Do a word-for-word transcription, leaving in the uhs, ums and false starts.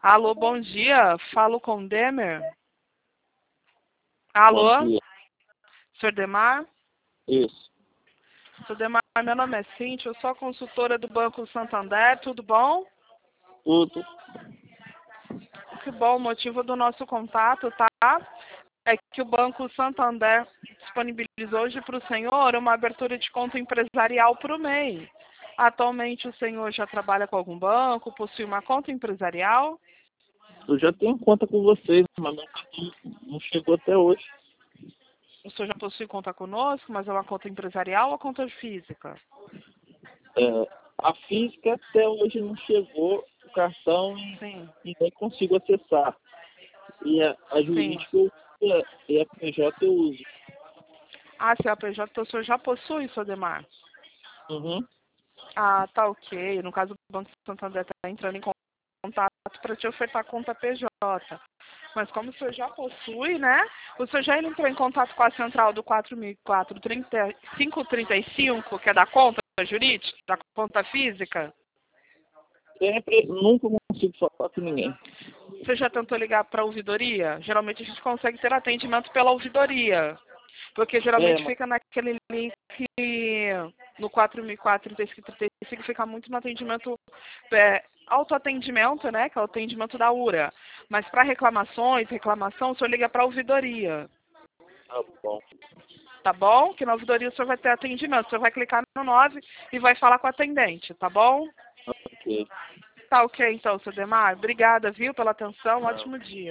Alô, bom dia. Falo com Demer. Alô, Bom dia. senhor Demar? Isso. senhor Demar, meu nome é Cíntia, eu sou a consultora do Banco Santander, tudo bom? Tudo. Que bom, o motivo do nosso contato, tá? É que o Banco Santander disponibilizou hoje para o senhor uma abertura de conta empresarial para o M E I. Atualmente o senhor já trabalha com algum banco, possui uma conta empresarial? Eu já tenho conta com vocês, mas meu cartão não chegou até hoje. O senhor já possui conta conosco, mas é uma conta empresarial ou conta física? É, a física até hoje não chegou o cartão Sim, e nem consigo acessar. E a, a sim. jurídica é, e a P J eu uso. Ah, se é a P J, então o senhor já possui, senhor Demar? Uhum. Ah, tá ok. No caso, o Banco Santander está entrando em contato para te ofertar conta P J. Mas como o senhor já possui, né? O senhor já entrou em contato com a central do quatro mil e quatro, trinta, quinhentos e trinta e cinco, que é da conta jurídica, da conta física? Sempre, nunca consigo falar com ninguém. Você já tentou ligar para a ouvidoria? Geralmente a gente consegue ter atendimento pela ouvidoria. Porque É, geralmente mas fica naquele link no quatro mil e quatro, trinta e cinco, trinta e cinco, fica muito no atendimento, é, autoatendimento, né? Que é o atendimento da U R A. Mas para reclamações, reclamação, o senhor liga para a ouvidoria. tá bom. Tá bom? Que na ouvidoria o senhor vai ter atendimento. O senhor vai clicar no nove e vai falar com a atendente, tá bom? Ok. Tá ok então, seu Demar. Obrigada, viu, pela atenção. Um Não. ótimo dia.